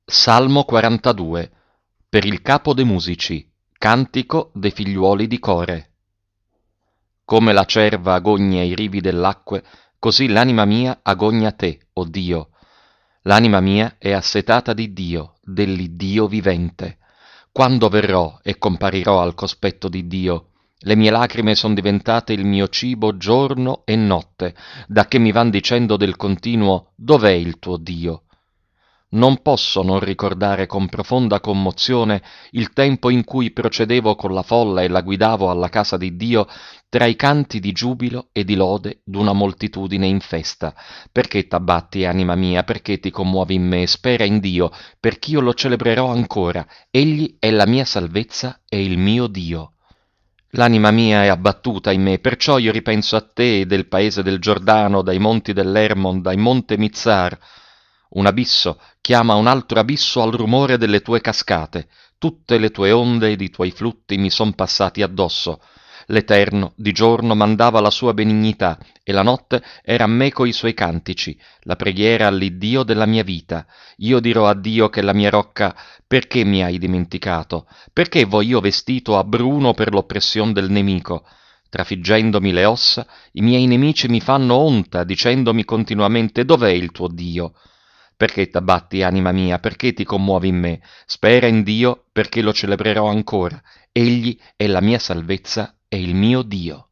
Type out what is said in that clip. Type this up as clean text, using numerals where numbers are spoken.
Salmo 42. Per il capo de musici, cantico de figliuoli di Core. Come la cerva agogna ai rivi dell'acque, così l'anima mia agogna te, o Dio. L'anima mia è assetata di Dio, dell'Iddio vivente. Quando verrò e comparirò al cospetto di Dio? Le mie lacrime son diventate il mio cibo giorno e notte, dacché mi van dicendo del continuo: dov'è il tuo Dio? Non posso non ricordare con profonda commozione il tempo in cui procedevo con la folla e la guidavo alla casa di Dio tra i canti di giubilo e di lode d'una moltitudine in festa. Perché t'abbatti, anima mia? Perché ti commuovi in me? Spera in Dio, perch'io lo celebrerò ancora. Egli è la mia salvezza e il mio Dio. L'anima mia è abbattuta in me, perciò io ripenso a te, del paese del Giordano, dai monti dell'Hermon, dai monte Mizzar. Un abisso chiama un altro abisso al rumore delle tue cascate. Tutte le tue onde ed i tuoi flutti mi son passati addosso. L'Eterno di giorno mandava la sua benignità e la notte era meco i suoi cantici, la preghiera all'Iddio della mia vita. Io dirò a Dio che è la mia rocca: perché mi hai dimenticato? Perché vo io vestito a bruno per l'oppression del nemico? Trafiggendomi le ossa, i miei nemici mi fanno onta, dicendomi continuamente: dov'è il tuo Dio? Perché t'abbatti, anima mia? Perché ti commuovi in me? Spera in Dio, perché lo celebrerò ancora. Egli è la mia salvezza e il mio Dio.